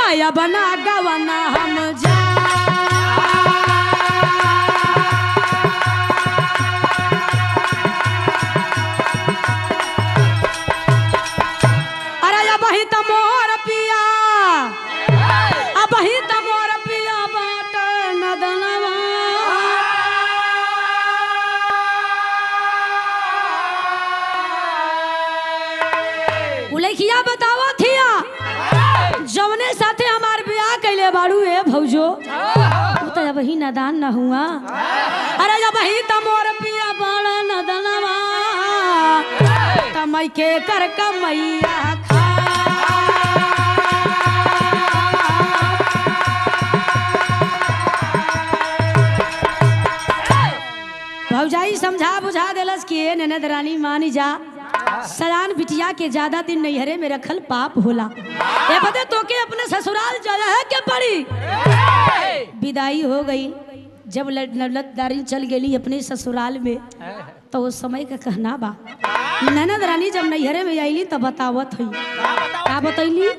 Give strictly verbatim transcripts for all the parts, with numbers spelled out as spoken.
या बना गवना हम जा अरे या बही त मोर पिया अब ही त मोर पिया बाट नदनवा उलेखिया बतावा थिया जवने साथे हमार ब्याह कैले बाड़ू ए भौजो तू तो अब ही नदान न हुआ अरे जब ही त मोर पिया बाड़ा नदनवा तमई के कर कमैया खा भौजाई समझा बुझा देलस कि ए ननद रानी मानी जा सयान बिटिया के ज्यादा दिन नैहरे में रखल पाप होला ये बता तो के अपने ससुराल जाया है के पड़ी विदाई हो गई जब लड़दारी चल गई अपने ससुराल में तो उस समय का कहना बा ननद रानी जब नैहरे में आईली तब बतावत हुई का बतैली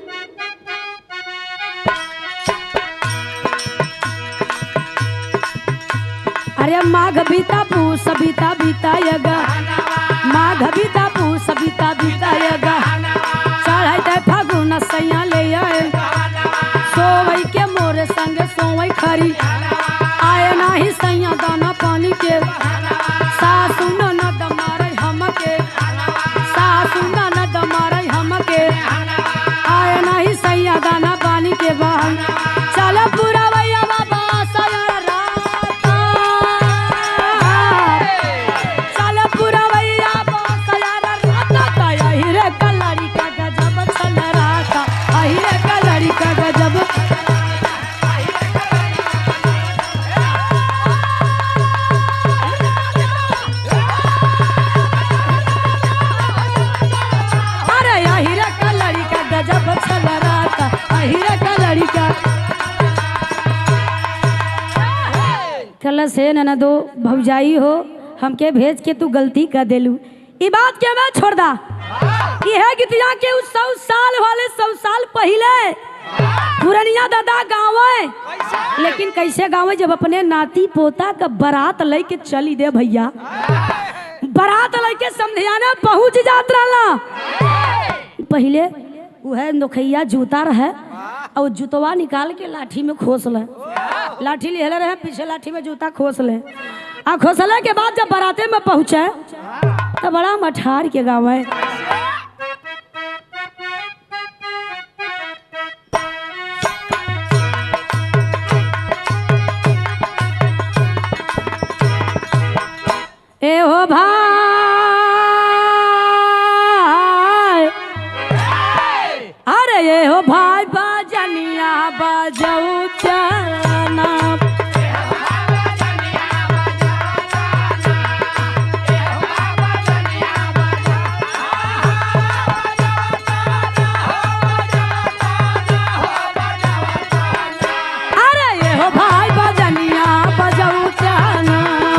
अरे माघ बीता पूस बीता बीतायगा माघ बीता पूस बीता बीतायगा चढ़ाई ते फागुन सैया ले आए सोवई के मोरे संग सोवई खरी आए नाही सैया दाना पानी के सासु ननद मारे हमके सासु ननद मारे हमके आए नाही सैया दाना पानी के बहन चल पूरा भैया बाबा सया कलश है नना दो भौजाई हो हमके भेज के तू गलती कर देलू ई बात के मैं छोड़ दा कि है गीतिया के उस सौ साल वाले सौ साल पहले पुरनिया दादा गाँव है लेकिन कैसे गाँव जब अपने नाती पोता का बारात लेके चली दे भैया बारात लेके समझियाना पहुंच जात रहा पहले वह नोखैया जूता रहे और जूतवा निकाल के लाठी में खोस ले लाठी ले रहे पीछे लाठी में जूता खोस ले आ खोसले के बाद जब बाराते में पहुंचे तो बड़ा मठार के गाँव है ए हो भाई अरे ये हो भाई बाजनिया बाजऊ चना अरे ये हो भाई बाजनिया बाजऊ चना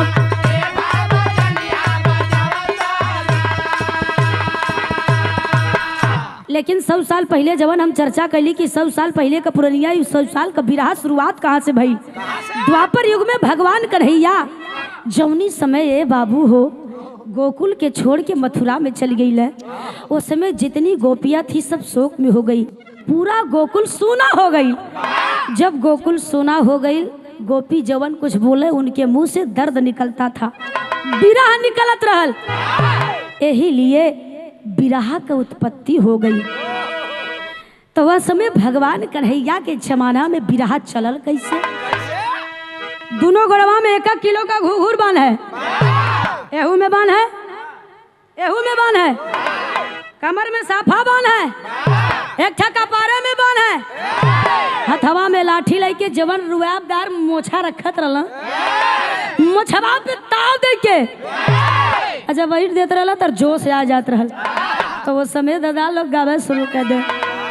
लेकिन सौ साल पहले जवन हम चर्चा कैली कि सौ साल पहले का पुरनिया सौ साल का विराह शुरुआत कहाँ से भई द्वापर युग में भगवान कन्हैया जौनी समय ए बाबू हो गोकुल के छोड़ के मथुरा में चल गई है उस समय जितनी गोपियां थी सब शोक में हो गई पूरा गोकुल सूना हो गई जब गोकुल सूना हो गई गोपी जवन कुछ बोले उनके मुंह से दर्द निकलता था विरह निकलत रहल यही लिए विरह का उत्पत्ति हो गई तो वह समय भगवान कन्हैया के जमाना में विरह चलल कैसे दोनों गोड़वा में एक एक किलो का घूघूर बांध है एहू में बांध है एहू में बांध है कमर में साफा बांध है एक ठका पारे में बांध है हथवा में लाठी लेके जवन रुआबदार मोछा रखत रहला मोछवा पे ताव दे के अच्छा वहीट देते रहला तर जोश आ जात रहल तो वो समय दादा लोग गावे शुरू कर दे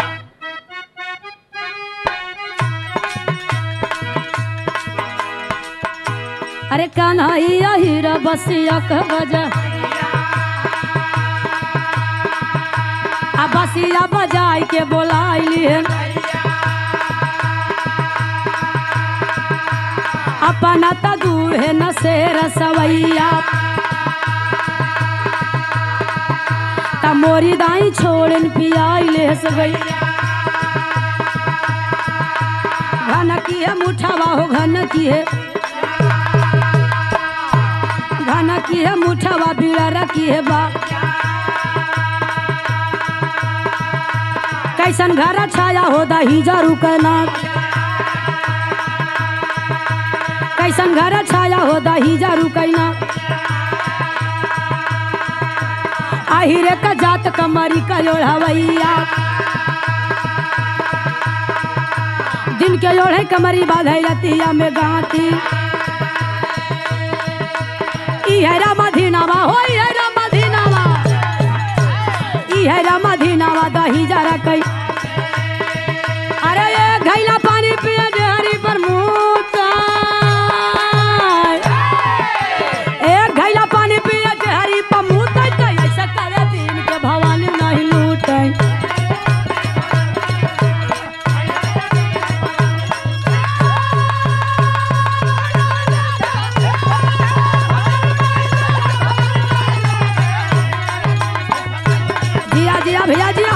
अरे कान्हैया हीरा बसिया का बजा आ बसिया बजाई के बोलाइली है अपना त दूहे न से रसवैया त मोरी दाई छोड़न पियाई ले सवैया घन की है मुठावा हो घन की है घन की है मुठावा बिड़ा की है बा कैसन घर छाया हो दही जरू करना कैसन घर छाया हो दही जरू करना आहिरे का जात कमरी का ओढ़वैया दिन के ओढ़े कमरी बाधई रतिया में गाती इहरा मधीनावा हो इहरा मधीनावा इहरा मधीनावा दही जरा कई अरे ये घैला पानी पिए हरी पर मुँह एक घैला पानी पिए हरी पर मुँह ऐसा करे दिन के भवानी नहीं लूटे जिया भैया जिया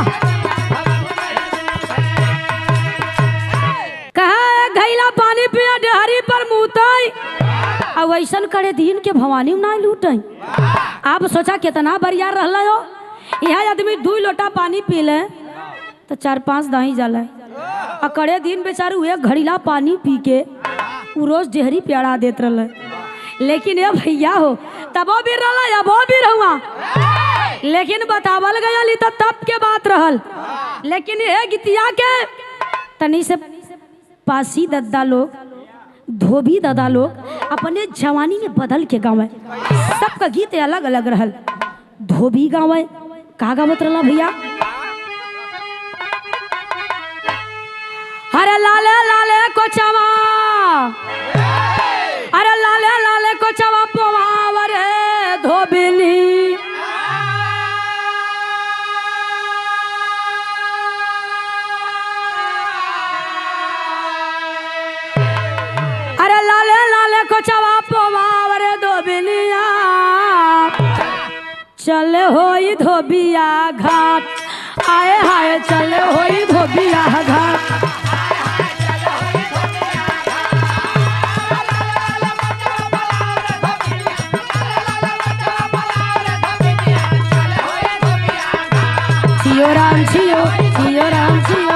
कहा घैला पानी पिया डेहरी पर मुतई अब वैसन करे दिन के भवानी ना लूटई आप सोचा कितना बरियार रहला हो यहाँ आदमी दू लोटा पानी पी ले तो चार पांच दाही जाला और करे दिन बेचारू एक घड़ीला पानी पी के उ रोज डेहरी प्यारा देत रहल लेकिन ये भैया हो तबो भी रहला या वो भी रहुआ लेकिन बतावल गया तो तब के बात रहल लेकिन ये गीतिया के तनी से पासी दद्दा लोग धोबी दादा लोग अपने जवानी में बदल के गावे सबका गीत अलग अलग रहल धोबी गावे का गावत रहला भैया अरे लाले लाले कोचवा अरे लाले लाले कोचवा पोवावर धोबिनी कोचवा पोवावर धोबिनिया चल होई धोबिया घाट आए हाय चल होई धोबिया घाट जियो राम जियो जियो राम जियो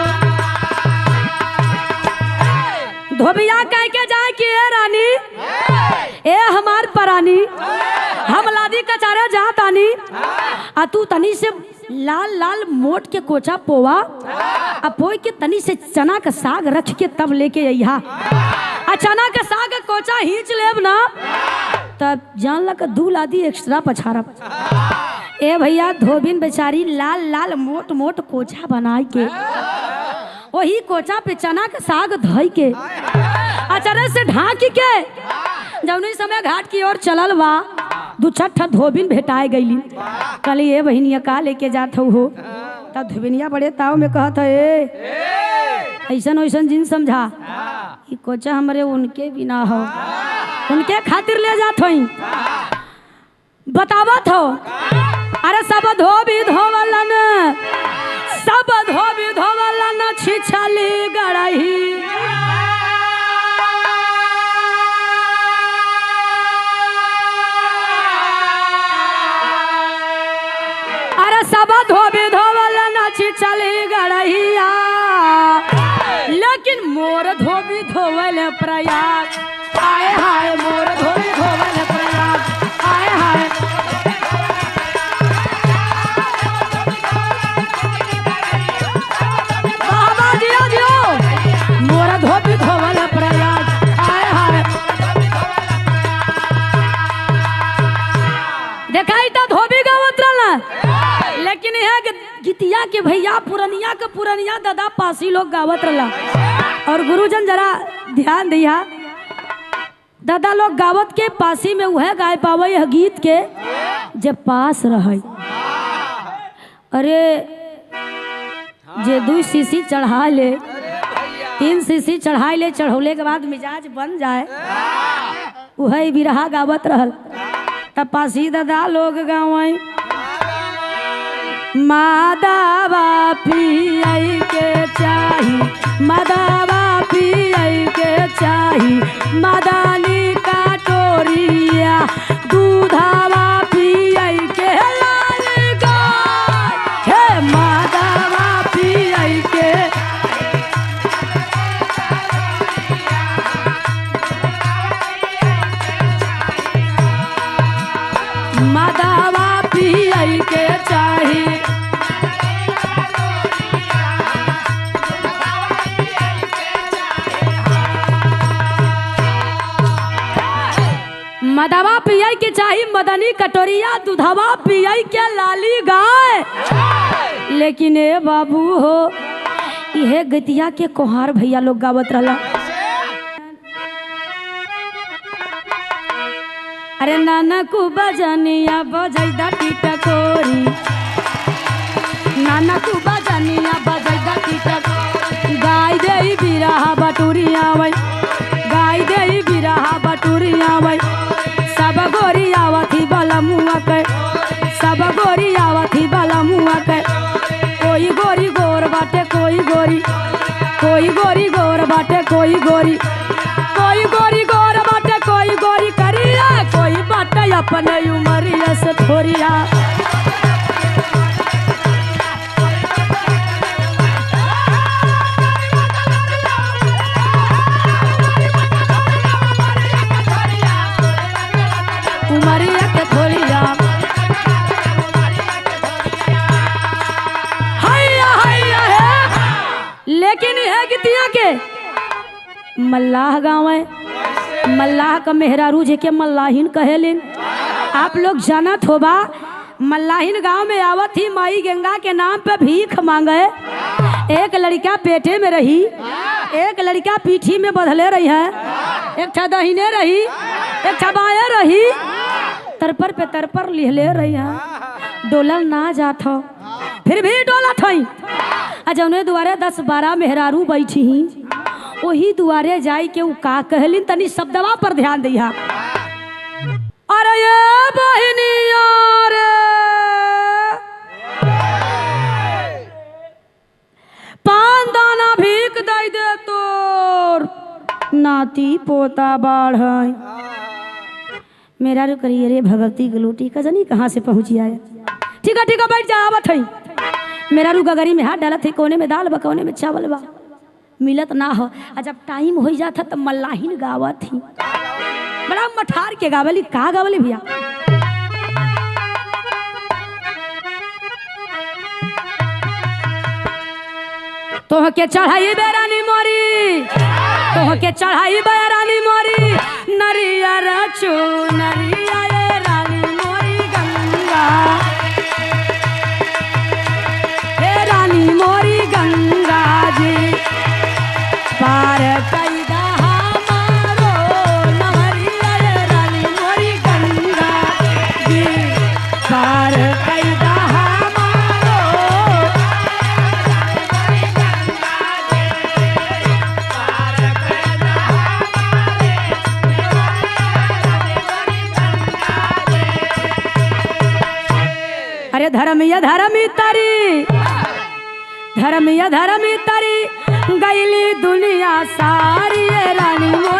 धोबिया कह के जाए कि ए रानी ए हमार परानी हम लादी कचारे जा तानी आ तू तनी से लाल लाल मोट के कोचा पोवा आ पोई के तनी से चना का साग रख के तब लेके अइहा आ चना का साग कोचा हिंच लेब ना तब जान ला का दू लादी एक्स्ट्रा पछारा ए भैया धोबिन बेचारी लाल लाल मोट मोट कोचा बनाई के वही कोचा पे चना का साग धोई के अचारे से ढाक के जौनी समय घाट की ओर चलल बा दू छठ धोबिन भेटाए गईली कल ये बहनिया का लेके जात हो तब धोबिनिया बड़े ताव में कहत है ऐसन वैसन जिन समझा ये कोचा हमारे उनके बिना हो उनके खातिर ले जात हो बतावत हो अरे सब धोबी धोवलन सब धोबी धोवलन छिछली गड़ही अरे सब धोबी धोवलन छिछली गड़हिया लेकिन मोर धोबी धोवल प्रयाग आए हाय मोर धोबी धोवल प्रयाग आए हाय धोबी धोवल प्रयाग आए हाय देखाई तो धोबी गावत रहला लेकिन यह गीतिया के भैया पुरनिया के पुरनिया दादा पासी लोग गावत रहला और गुरुजन जरा ध्यान दिया दादा लोग गावत के पासी में वह गाय पावे यह गीत के जब पास रहे अरे जे दू सीसी चढ़ा ले तीन सीसी चढ़ाई ले चढ़ौले के बाद मिजाज बन जाए वही बिरहा गावत रहल। तपासी दादा लोग गावई मादावा पियई के चाही, मादावा पियई के चाही, मदानी का टोरिया दूधावा पियई के लाल गाय, हे मादावा पियई के मादावा पियई के चाही। मदवा पियई के चाही, मदनी कटोरिया दूधवा पियई के लाली गाय। लेकिन ए बाबू हो यह गतिया के कोहार भैया लोग गावत रहला। अरे नाना को बजनिया बजैदा टिटकोरी, नाना को बजनिया बजैदा टिटकोरी, गाय देई बिरहा बटुरिया वै, गाय देई बिरहा बटुरिया वै, सब गोरी आवथी बला मुआ के, सब गोरी आवथी बला मुआ के, कोई गोरी गोर बाटे कोई गोरी, कोई गोरी गोर बाटे कोई गोरी, कोई गोरी गोर बाटे कोई गोरी करिया, कोई बाटे अपने उमरिया से थोरिया। उमरिया के थोरिया हैया हैया है। लेकिन है गतिया के मल्लाह गाँव है, मल्लाह का मेहरारू जे के मल्लाहिन कहेलिन। आप लोग जानत होबा मल्लाहिन गांव में आवत ही माई गंगा के नाम पे भीख मांगे। एक लड़का पेटे में रही, एक लड़का पीठी में बंधले रही है, एक ठा दहिने रही, एक ठा बाएं रही, तरपर पे तरपर लिहले रही है। डोलल ना जात हो फिर भी डोलत हई। जौने दुआरे दस बारह मेहरारू बैठी ही वही दुआरे जाई के उ का कहलिन, तनी शब्दवा पर ध्यान दिया। अरे ये बहनिया रे पान दाना भीख दई दे तोर नाती पोता बाढ़। मेरा रू करिए रे भगवती गलूटी का जनी कहाँ से पहुंची आया। ठीक है ठीक है बैठ जा आवत है। मेरा रू गगरी में हाथ डालत है, कोने में दाल बा कोने में चावल बा, मिलत ना हो। आ जब टाइम हो जाता तो मल्लाहिन गावत थी, बड़ा मठार के गावली। का गावली भैया? तोह के चढ़ाई बेरानी मोरी, तोह के चढ़ाई बेरानी मोरी, नरियर चू नरिया ये रानी मोरी गंगा, हे रानी मोरी गंगा जी पार कैदा हमारो नवरिया ये रानी मोरी गंगा जी पार कैदा हमारो। अरे धर्मिया धर्मी तरी, धर्मिया धर्मी तरी गईली दुनिया सारी रानी।